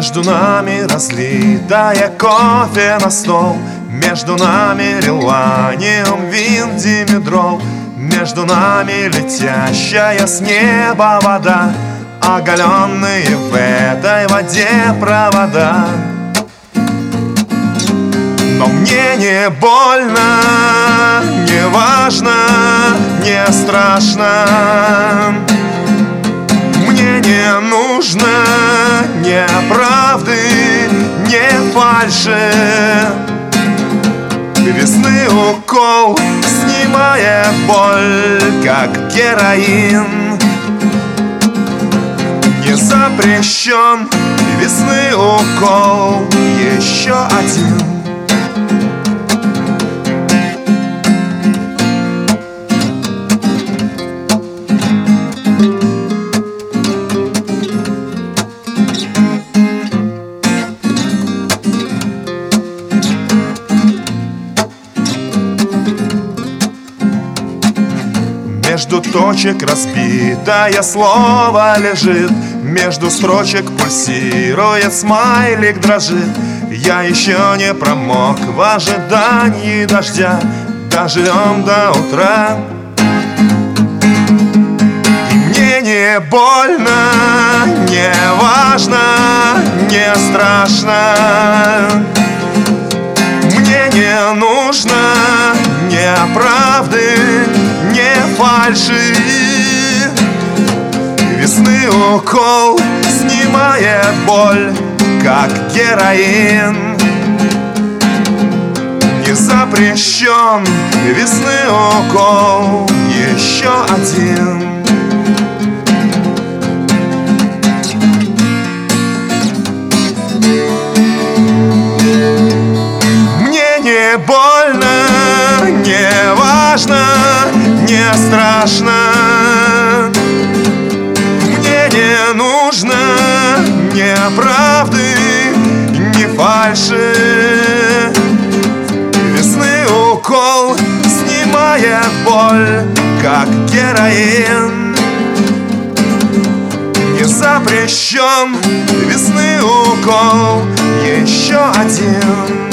Между нами разлитая кофе на стол, между нами реланиум, вин, димедрол, между нами летящая с неба вода, оголенные в этой воде провода. Но мне не больно, не важно, не страшно. Мне не нужно ни правды, ни фальши. Весны укол снимает боль, как героин. Не запрещен весны укол, еще один. Между точек разбитое слово лежит, между строчек пульсирует, смайлик дрожит. Я еще не промок в ожидании дождя, доживем до утра. И мне не больно, не важно, не страшно. Мне не нужно ни правды, не фальши. Весны укол снимает боль, как героин. Не запрещен весны укол, еще один. Мне не больно, не важно, не страшно. Мне не нужно ни правды, ни фальши. Весны укол снимает боль, как героин. Не запрещен весны укол, еще один.